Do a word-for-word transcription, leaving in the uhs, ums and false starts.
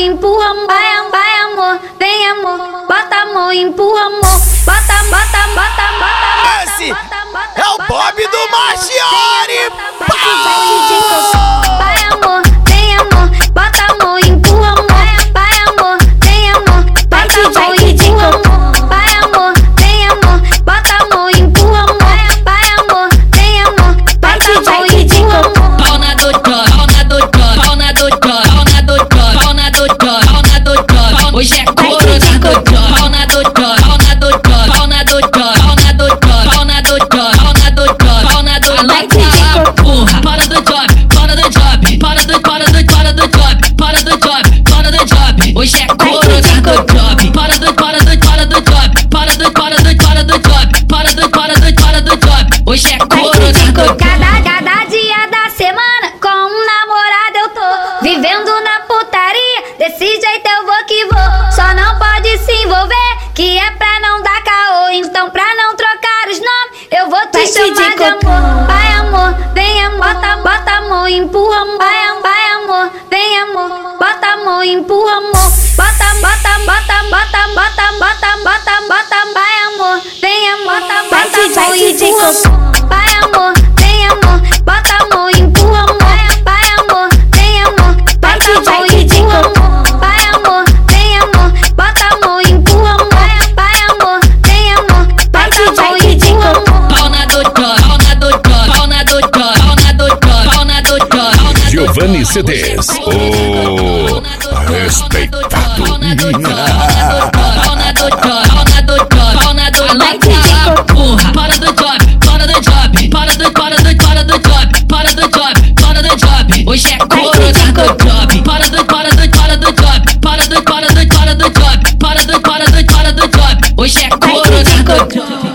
empurra, amor. Vai, vai, amor, vem, amor. Bota a mão, empurra, amor. Bota, bota, bota, bota. Esse é o Bob do Marchiori. Vai, amor, vem, amor. Bota a mão, empurra, amor. Vai, amor, vem, amor. Bota a mão, empurra, amor. Vai, amor, vem, amor. Bota a mão, empurra, amor. Vai, amor, vem, amor. Bota a mão, empurra, amor. Pau na do job, pau na do job, pau na do job, pau na do job, pau na do job, pau na do job. Hoje é couro na do job, pau na do job, pau na do job, pau na do job, pau na do job, pau na do job, pau na do job, pau na do job. Porra, para do job, para do job, para do para do para do job, para do job, para do job. Hoje é couro na do job, para do para do para do job, para do para do para do job, para do para do para do job. Hoje é couro na do job. Cada, cada dia da semana com um namorado eu tô vivendo na putaria, desse jeito eu vou que vou. Só não pode se envolver, que é pra não dar caô. Então pra não trocar os nomes, eu vou te chamar de amor. Vai, amor, vem, amor. Bota, bota a mão, empurra, amor. Vai, vai, amor, vem, amor. Bota a mão, empurra, amor. Bota, bota, bota, bota, bota, bota, bota, bota. Vai, amor, vem, amor. Bota, bota a mão, empurra, amor. Vai, amor, vem, amor. Bota a mão, empurra, amor. Vai, amor, vem, amor. Bota a mão, empurra, amor. Vai, amor, vem, amor. Bota a mão, empurra, amor. Vai, amor, vem, amor. Bota a mão, empurra, amor. Pau na do job, pau na do job, pau na do job, pau na do job, pau na do job. Giovanni C Ds, o respeitado.